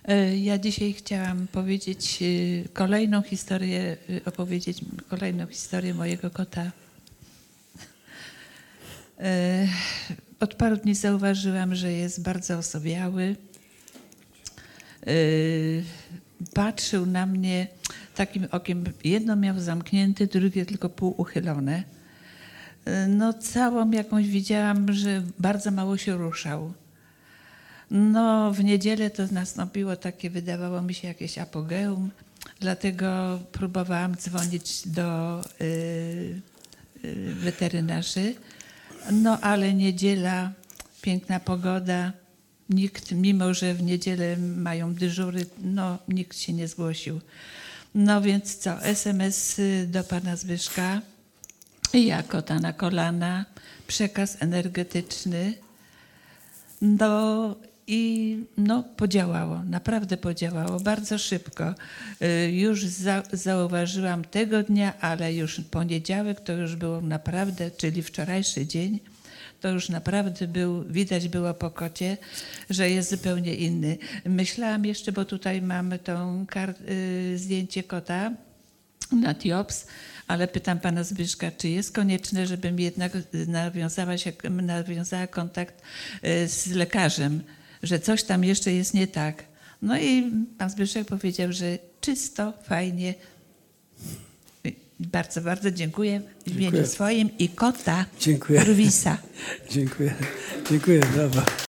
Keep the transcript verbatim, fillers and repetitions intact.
E, Ja dzisiaj chciałam powiedzieć e, kolejną historię, e, opowiedzieć kolejną historię mojego kota. E, Od paru dni zauważyłam, że jest bardzo osobiały. E, Patrzył na mnie takim okiem, jedno miał zamknięte, drugie tylko półuchylone. E, No całą jakąś widziałam, że bardzo mało się ruszał. No w niedzielę to nastąpiło takie, wydawało mi się, jakieś apogeum, dlatego próbowałam dzwonić do y, y, weterynarzy. No ale niedziela, piękna pogoda, nikt, mimo że w niedzielę mają dyżury, no nikt się nie zgłosił. No więc co, es em es do pana Zbyszka, ja kota na kolana, przekaz energetyczny. No i no, podziałało, naprawdę podziałało, bardzo szybko. Y, Już za, zauważyłam tego dnia, ale już poniedziałek to już było naprawdę, czyli wczorajszy dzień, to już naprawdę był, widać było po kocie, że jest zupełnie inny. Myślałam jeszcze, bo tutaj mamy tą kar- y, zdjęcie kota na Tiops, ale pytam pana Zbyszka, czy jest konieczne, żebym jednak nawiązała, się, nawiązała kontakt z lekarzem, że coś tam jeszcze jest nie tak. No i pan Zbyszek powiedział, że czysto, fajnie. Bardzo, bardzo dziękuję w imieniu Dziękuję. swoim i kota Dziękuję. Urwisa. Dziękuję. Dziękuję, brawa.